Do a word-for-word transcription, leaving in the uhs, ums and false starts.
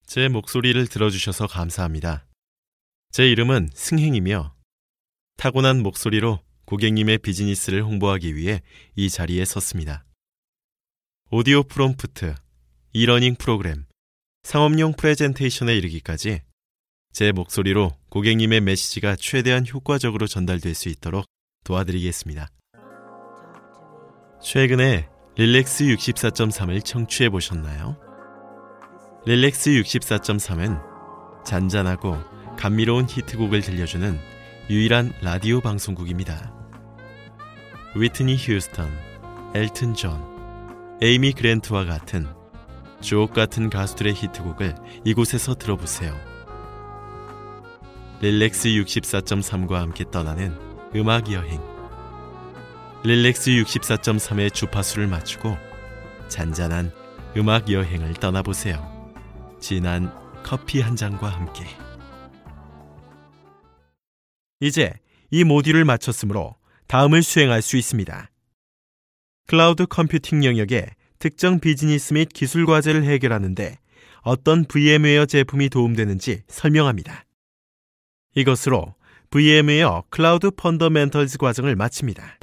제 목소리를 들어주셔서 감사합니다. 제 이름은 승행이며 타고난 목소리로 고객님의 비즈니스를 홍보하기 위해 이 자리에 섰습니다. 오디오 프롬프트, 이러닝 프로그램, 상업용 프레젠테이션에 이르기까지 제 목소리로 고객님의 메시지가 최대한 효과적으로 전달될 수 있도록 도와드리겠습니다. 최근에 릴렉스 육십사 점 삼을 청취해 보셨나요? 릴렉스 육십사 점 삼은 잔잔하고 감미로운 히트곡을 들려주는 유일한 라디오 방송국입니다. 위트니 휴스턴, 엘튼 존, 에이미 그랜트와 같은 주옥 같은 가수들의 히트곡을 이곳에서 들어보세요. 릴렉스 육십사 점 삼과 함께 떠나는 음악 여행. 릴렉스 육십사 점 삼의 주파수를 맞추고 잔잔한 음악 여행을 떠나보세요. 진한 커피 한 잔과 함께. 이제 이 모듈을 마쳤으므로 다음을 수행할 수 있습니다. 클라우드 컴퓨팅 영역의 특정 비즈니스 및 기술 과제를 해결하는데 어떤 브이엠웨어 제품이 도움되는지 설명합니다. 이것으로 브이엠웨어 클라우드 펀더멘털즈 과정을 마칩니다.